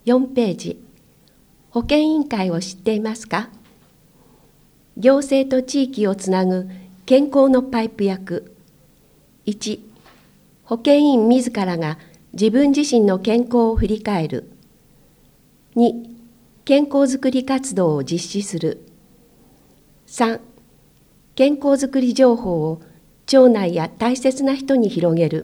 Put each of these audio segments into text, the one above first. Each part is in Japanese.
4ページ、保健委員会を知っていますか？行政と地域をつなぐ健康のパイプ役。1、保健委員自らが自分自身の健康を振り返る。2、健康づくり活動を実施する。3、健康づくり情報を町内や大切な人に広げる。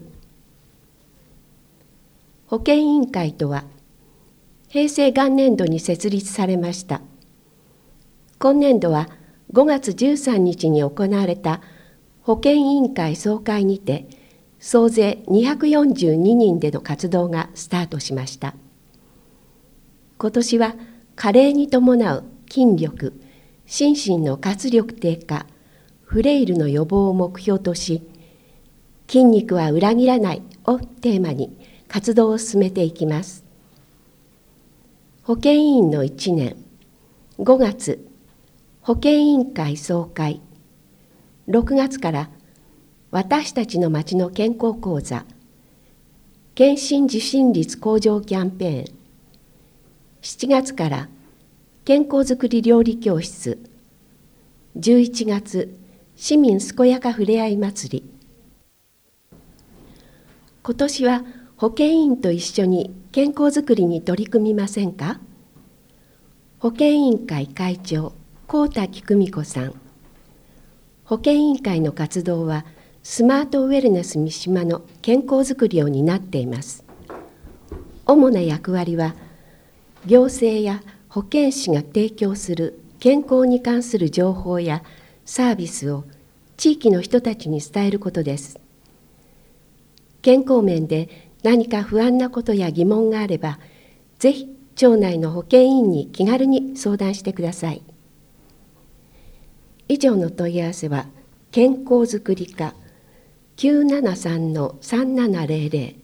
保健委員会とは、平成元年度に設立されました。今年度は5月13日に行われた保健委員会総会にて、総勢242人での活動がスタートしました。今年は加齢に伴う筋力、心身の活力低下、フレイルの予防を目標とし、筋肉は裏切らないをテーマに活動を進めていきます。保健委員の1年、5月、保健委員会総会、6月から私たちの町の健康講座、検診受診率向上キャンペーン、7月から健康づくり料理教室、11月、市民健やかふれあい祭り。今年は保健委員と一緒に健康づくりに取り組みませんか？保健委員会会長、幸田久美子さん。保健委員会の活動はスマートウェルネス三島の健康づくりを担っています。主な役割は、行政や保健師が提供する健康に関する情報やサービスを地域の人たちに伝えることです。健康面で何か不安なことや疑問があれば、ぜひ町内の保健委員に気軽に相談してください。以上の問い合わせは、健康づくり課 973-3700